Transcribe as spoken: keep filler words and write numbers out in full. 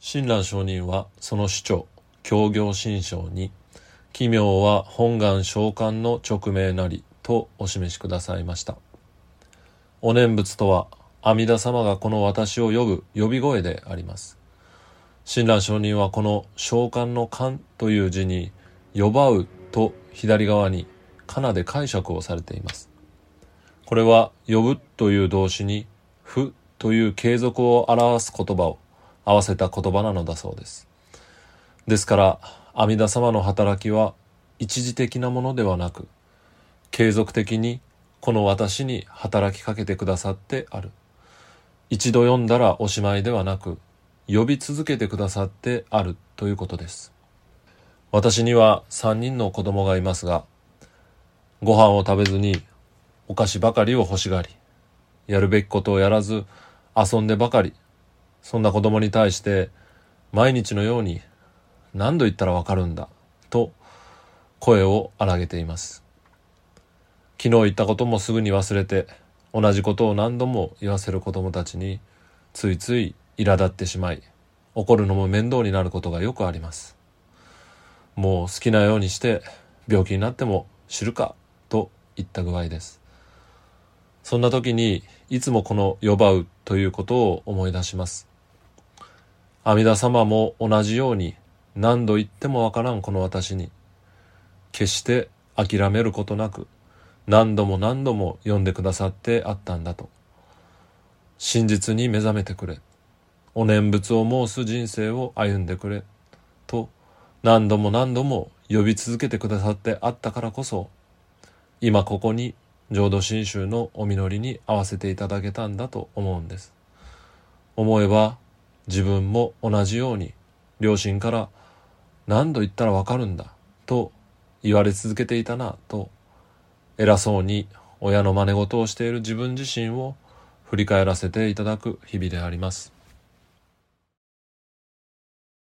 親鸞上人はその主張教行信証に奇妙は本願召喚の勅命なりとお示しくださいました。お念仏とは阿弥陀様がこの私を呼ぶ呼び声であります。親鸞上人はこの召喚の喚という字に呼ばうと左側にかなで解釈をされています。これは呼ぶという動詞に不という継続を表す言葉を合わせた言葉なのだそうです。ですから阿弥陀様の働きは一時的なものではなく、継続的にこの私に働きかけてくださってある。一度読んだらおしまいではなく、呼び続けてくださってあるということです。私には三人の子供がいますが、ご飯を食べずにお菓子ばかりを欲しがり、やるべきことをやらず遊んでばかり、そんな子供に対して毎日のように何度言ったらわかるんだと声を荒げています。昨日言ったこともすぐに忘れて、同じことを何度も言わせる子供たちについつい苛立ってしまい、怒るのも面倒になることがよくあります。もう好きなようにして病気になっても知るかといった具合です。そんな時にいつもこの呼ばうということを思い出します。阿弥陀様も同じように何度言ってもわからんこの私に決して諦めることなく何度も何度も呼んでくださってあったんだと。真実に目覚めてくれ、お念仏を申す人生を歩んでくれと何度も何度も呼び続けてくださってあったからこそ、今ここに浄土真宗のお実りに合わせていただけたんだと思うんです。思えば自分も同じように両親から何度言ったらわかるんだと言われ続けていたなと、偉そうに親の真似事をしている自分自身を振り返らせていただく日々であります。